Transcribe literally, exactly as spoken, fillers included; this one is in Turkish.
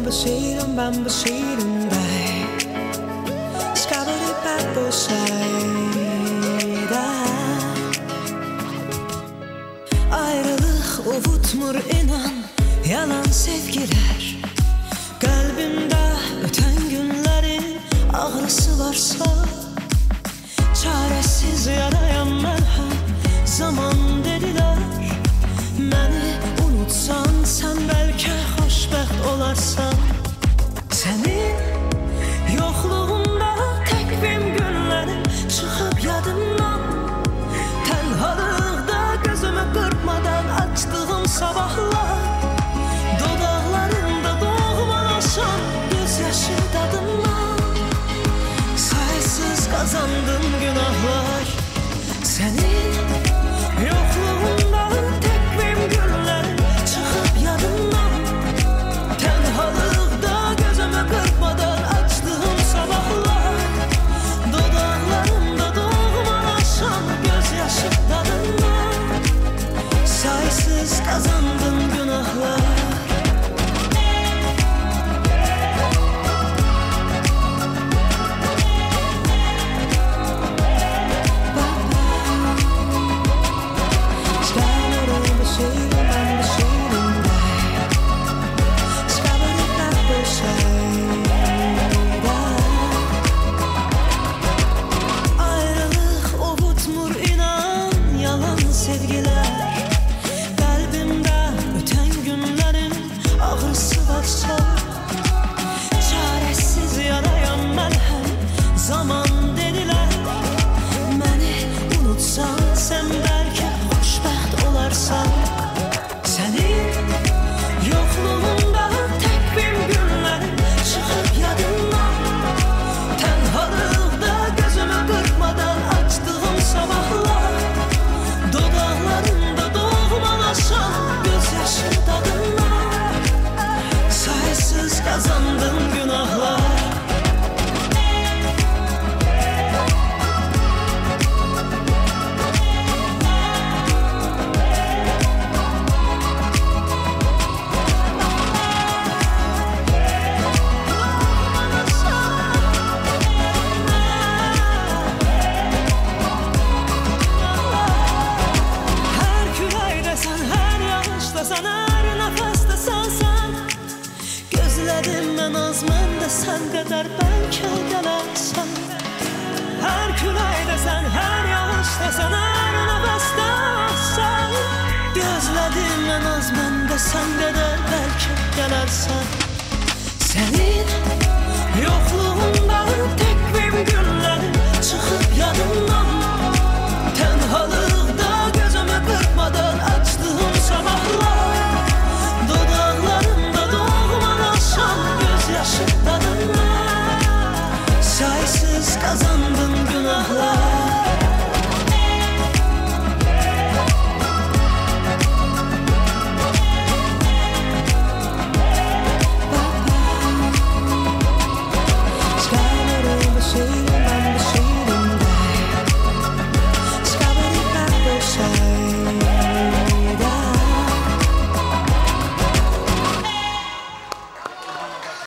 basirum ben basirum day skabari bad sayda ayrılık ovutmur inan yalan sevgiler kalbimde öten günlerin ağrısı varsa çaresiz yarayan merhem zaman dediler beni unutsan sen belki hoşbəxt olarsan senin yokluğunda tekbim günlerim çıkıp yadımdan tenhalıkta gözümü kırpmadan açtığım sabahlar dodaklarımda doğmalaşan gözyaşı tadımdan sayısız kazandım günahlar senin yokluğunda tekbim günlerim çıkıp yadımdan tenhalıkta gözümü kırpmadan açtığım sabahlar dodaklarımda doğmalaşan gözyaşı tadımdan sayısız kazandım günahlar. Kazandım günahlar. Her külaydesen, her yağıştasan, her nefestesan sen gözledim ben az mən də sən qədər bəlkə gələrsən hər külək desən, hər yağış desən, hər nəfəsdə sən gözledim mən az mən də sən qədər bəlkə gələrsən senin yok